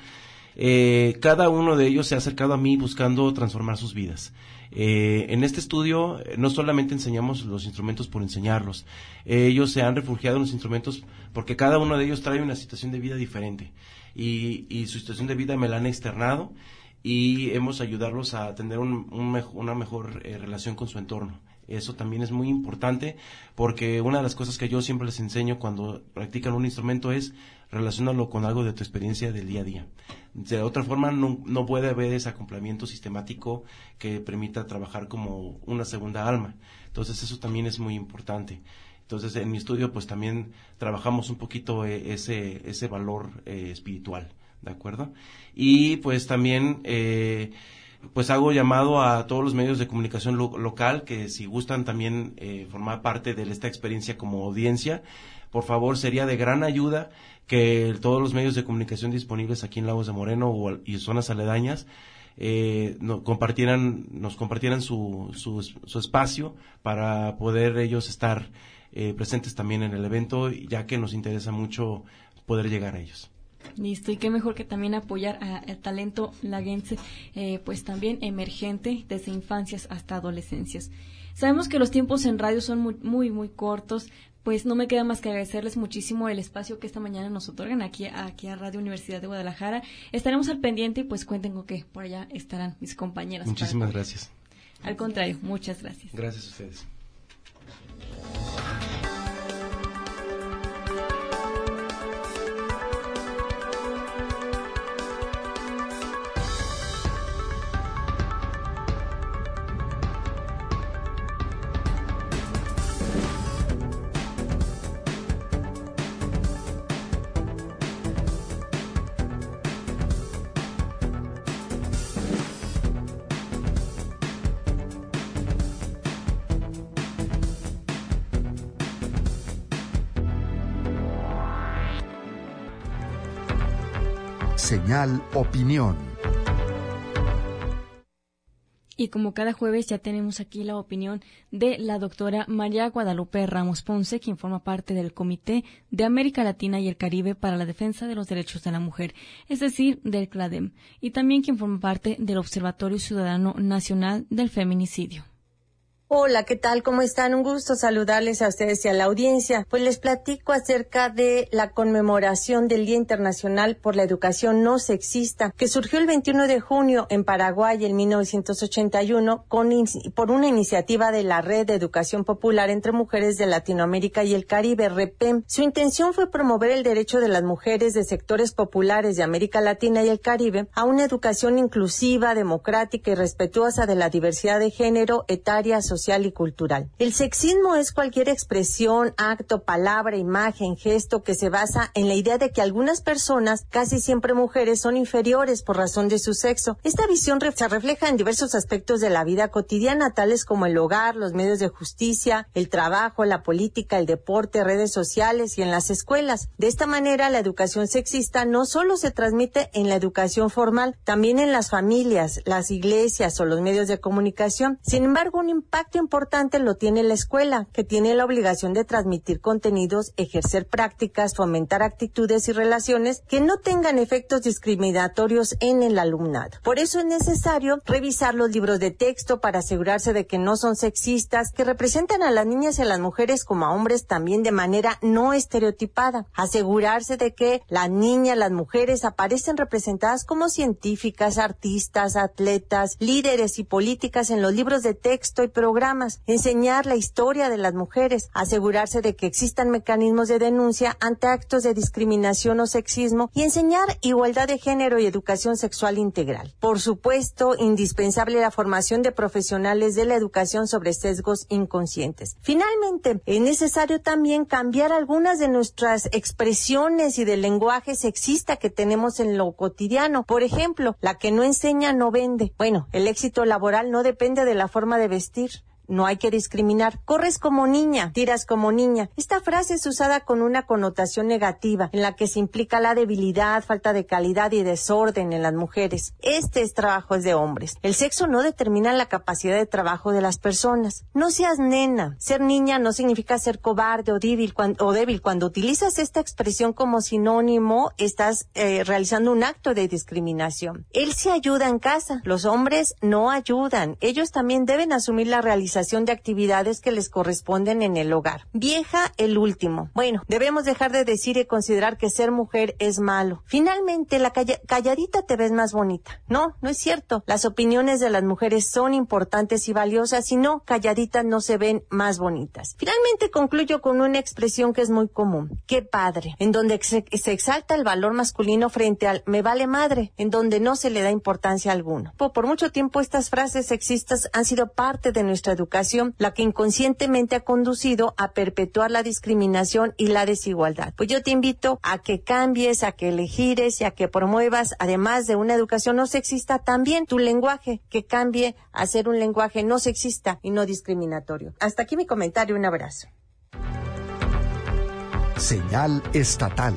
Eh, cada uno de ellos se ha acercado a mí buscando transformar sus vidas. Eh, en este estudio eh, no solamente enseñamos los instrumentos por enseñarlos, eh, ellos se han refugiado en los instrumentos porque cada uno de ellos trae una situación de vida diferente y, y su situación de vida me la han externado y hemos ayudarlos a tener un, un mejo, una mejor eh, relación con su entorno. Eso también es muy importante porque una de las cosas que yo siempre les enseño cuando practican un instrumento es relacionarlo con algo de tu experiencia del día a día. De otra forma no, no puede haber ese acoplamiento sistemático que permita trabajar como una segunda alma. Entonces eso también es muy importante. Entonces en mi estudio pues también trabajamos un poquito eh, ese, ese valor eh, espiritual, ¿de acuerdo? Y pues también eh, pues hago llamado a todos los medios de comunicación lo- local que si gustan también eh, formar parte de esta experiencia como audiencia, por favor sería de gran ayuda que todos los medios de comunicación disponibles aquí en Lagos de Moreno o, al- y zonas aledañas eh, no, compartieran, nos compartieran su, su, su espacio para poder ellos estar eh, presentes también en el evento, ya que nos interesa mucho poder llegar a ellos. Listo, y qué mejor que también apoyar al talento laguense, eh, pues también emergente desde infancias hasta adolescencias. Sabemos que los tiempos en radio son muy, muy, muy cortos, pues no me queda más que agradecerles muchísimo el espacio que esta mañana nos otorgan aquí, aquí a Radio Universidad de Guadalajara. Estaremos al pendiente y pues cuenten con que por allá estarán mis compañeras. Muchísimas para... gracias. Al contrario, muchas gracias. Gracias a ustedes. Señal Opinión. Y como cada jueves ya tenemos aquí la opinión de la doctora María Guadalupe Ramos Ponce, quien forma parte del Comité de América Latina y el Caribe para la Defensa de los Derechos de la Mujer, es decir, del CLADEM, y también quien forma parte del Observatorio Ciudadano Nacional del Feminicidio. Hola, ¿qué tal? ¿Cómo están? Un gusto saludarles a ustedes y a la audiencia. Pues les platico acerca de la conmemoración del Día Internacional por la Educación No Sexista, que surgió el veintiuno de junio en Paraguay en mil novecientos ochenta y uno con, por una iniciativa de la Red de Educación Popular entre Mujeres de Latinoamérica y el Caribe, REPEM. Su intención fue promover el derecho de las mujeres de sectores populares de América Latina y el Caribe a una educación inclusiva, democrática y respetuosa de la diversidad de género, etaria, social y cultural. El sexismo es cualquier expresión, acto, palabra, imagen, gesto que se basa en la idea de que algunas personas, casi siempre mujeres, son inferiores por razón de su sexo. Esta visión se refleja en diversos aspectos de la vida cotidiana, tales como el hogar, los medios de justicia, el trabajo, la política, el deporte, redes sociales y en las escuelas. De esta manera, la educación sexista no solo se transmite en la educación formal, también en las familias, las iglesias o los medios de comunicación. Sin embargo, un impacto importante lo tiene la escuela, que tiene la obligación de transmitir contenidos, ejercer prácticas, fomentar actitudes y relaciones que no tengan efectos discriminatorios en el alumnado. Por eso es necesario revisar los libros de texto para asegurarse de que no son sexistas, que representan a las niñas y a las mujeres como a hombres también de manera no estereotipada. Asegurarse de que las niñas, las mujeres aparecen representadas como científicas, artistas, atletas, líderes y políticas en los libros de texto y programas. Enseñar la historia de las mujeres, asegurarse de que existan mecanismos de denuncia ante actos de discriminación o sexismo y enseñar igualdad de género y educación sexual integral. Por supuesto, indispensable la formación de profesionales de la educación sobre sesgos inconscientes. Finalmente, es necesario también cambiar algunas de nuestras expresiones y del lenguaje sexista que tenemos en lo cotidiano. Por ejemplo, la que no enseña no vende. Bueno, el éxito laboral no depende de la forma de vestir. No hay que discriminar. Corres como niña, tiras como niña. Esta frase es usada con una connotación negativa, en la que se implica la debilidad, falta de calidad y desorden en las mujeres. Este es trabajo de hombres. El sexo no determina la capacidad de trabajo de las personas. No seas nena. Ser niña no significa ser cobarde o débil. Cuando, o débil. Cuando utilizas esta expresión como sinónimo, estás eh, realizando un acto de discriminación. Él se ayuda en casa. Los hombres no ayudan. Ellos también deben asumir la realización de actividades que les corresponden en el hogar. Vieja, el último. Bueno, debemos dejar de decir y considerar que ser mujer es malo. Finalmente, la calla- calladita te ves más bonita. No, no es cierto. Las opiniones de las mujeres son importantes y valiosas, y no, calladitas no se ven más bonitas. Finalmente, concluyo con una expresión que es muy común. ¡Qué padre! En donde se, se exalta el valor masculino frente al me vale madre, en donde no se le da importancia alguna. Por, por mucho tiempo, estas frases sexistas han sido parte de nuestra educación. Educación, la que inconscientemente ha conducido a perpetuar la discriminación y la desigualdad. Pues yo te invito a que cambies, a que le gires y a que promuevas, además de una educación no sexista, también tu lenguaje, que cambie a ser un lenguaje no sexista y no discriminatorio. Hasta aquí mi comentario, un abrazo. Señal estatal.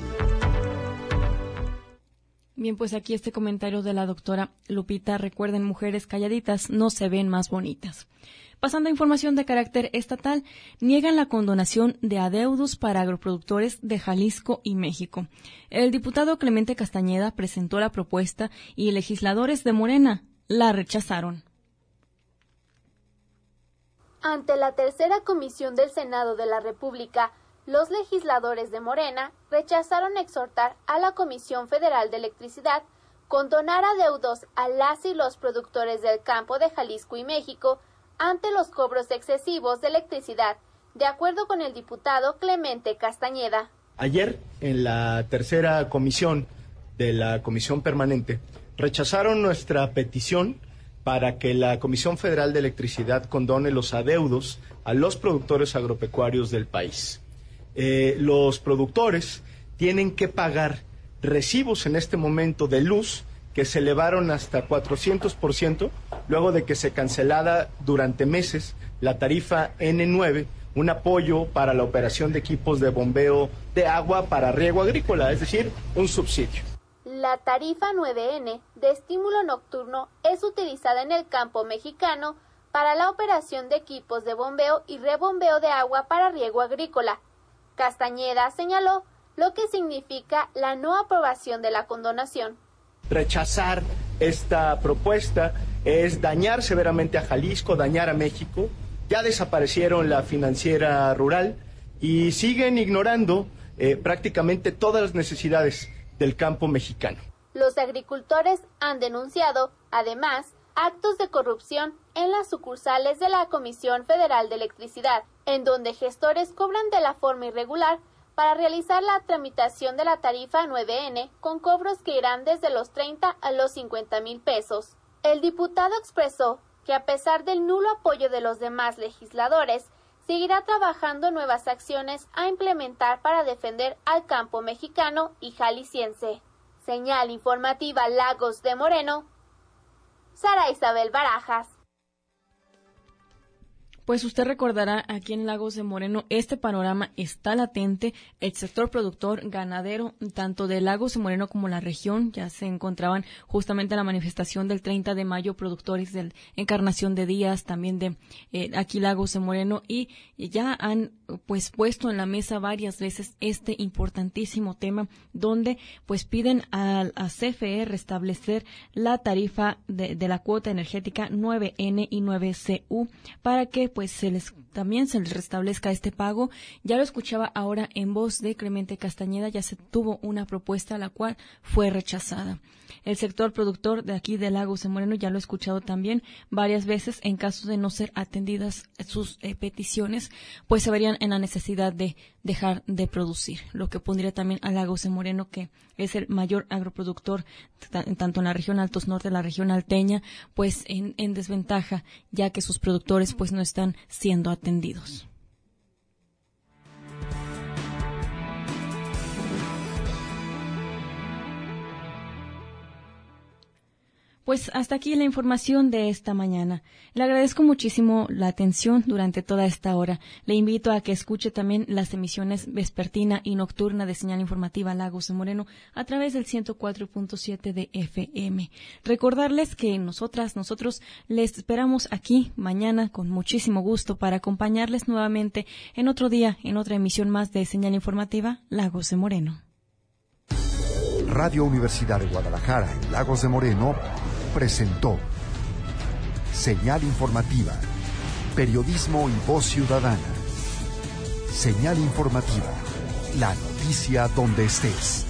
Bien, pues aquí este comentario de la doctora Lupita. Recuerden, mujeres calladitas no se ven más bonitas. Pasando a información de carácter estatal, niegan la condonación de adeudos para agroproductores de Jalisco y México. El diputado Clemente Castañeda presentó la propuesta y legisladores de Morena la rechazaron. Ante la tercera comisión del Senado de la República, los legisladores de Morena rechazaron exhortar a la Comisión Federal de Electricidad condonar adeudos a las y los productores del campo de Jalisco y México ante los cobros excesivos de electricidad, de acuerdo con el diputado Clemente Castañeda. Ayer, en la tercera comisión de la Comisión Permanente, rechazaron nuestra petición para que la Comisión Federal de Electricidad condone los adeudos a los productores agropecuarios del país. Eh, los productores tienen que pagar recibos en este momento de luz que se elevaron hasta cuatrocientos por ciento luego de que se cancelara durante meses la tarifa ene nueve, un apoyo para la operación de equipos de bombeo de agua para riego agrícola, es decir, un subsidio. La tarifa nueve ene de estímulo nocturno es utilizada en el campo mexicano para la operación de equipos de bombeo y rebombeo de agua para riego agrícola. Castañeda señaló lo que significa la no aprobación de la condonación. Rechazar esta propuesta es dañar severamente a Jalisco, dañar a México. Ya desaparecieron la financiera rural y siguen ignorando eh, prácticamente todas las necesidades del campo mexicano. Los agricultores han denunciado, además, actos de corrupción en las sucursales de la Comisión Federal de Electricidad, en donde gestores cobran de la forma irregular para realizar la tramitación de la tarifa nueve ene con cobros que irán desde los treinta a los cincuenta mil pesos. El diputado expresó que a pesar del nulo apoyo de los demás legisladores, seguirá trabajando nuevas acciones a implementar para defender al campo mexicano y jalisciense. Señal informativa Lagos de Moreno, Sara Isabel Barajas. Pues usted recordará, aquí en Lagos de Moreno este panorama está latente. El sector productor ganadero, tanto de Lagos de Moreno como la región, ya se encontraban justamente en la manifestación del treinta de mayo, productores de Encarnación de Díaz, también de eh, aquí Lagos de Moreno, y ya han pues puesto en la mesa varias veces este importantísimo tema, donde pues piden a, a C F E restablecer la tarifa de, de la cuota energética nueve ene y nueve ce u para que pues se les también se les restablezca este pago. Ya lo escuchaba ahora en voz de Clemente Castañeda, ya se tuvo una propuesta la cual fue rechazada. El sector productor de aquí de Lagos de Moreno ya lo he escuchado también varias veces, en caso de no ser atendidas sus eh, peticiones, pues se verían en la necesidad de dejar de producir, lo que pondría también a Lagos de Moreno, que es el mayor agroproductor t- tanto en la región Altos Norte, la región alteña, pues en, en desventaja, ya que sus productores pues no están siendo atendidos. Pues hasta aquí la información de esta mañana. Le agradezco muchísimo la atención durante toda esta hora. Le invito a que escuche también las emisiones vespertina y nocturna de Señal Informativa Lagos de Moreno a través del ciento cuatro punto siete de F M. Recordarles que nosotras, nosotros les esperamos aquí mañana con muchísimo gusto para acompañarles nuevamente en otro día, en otra emisión más de Señal Informativa Lagos de Moreno. Radio Universidad de Guadalajara en Lagos de Moreno presentó Señal Informativa, periodismo y voz ciudadana. Señal Informativa, la noticia donde estés.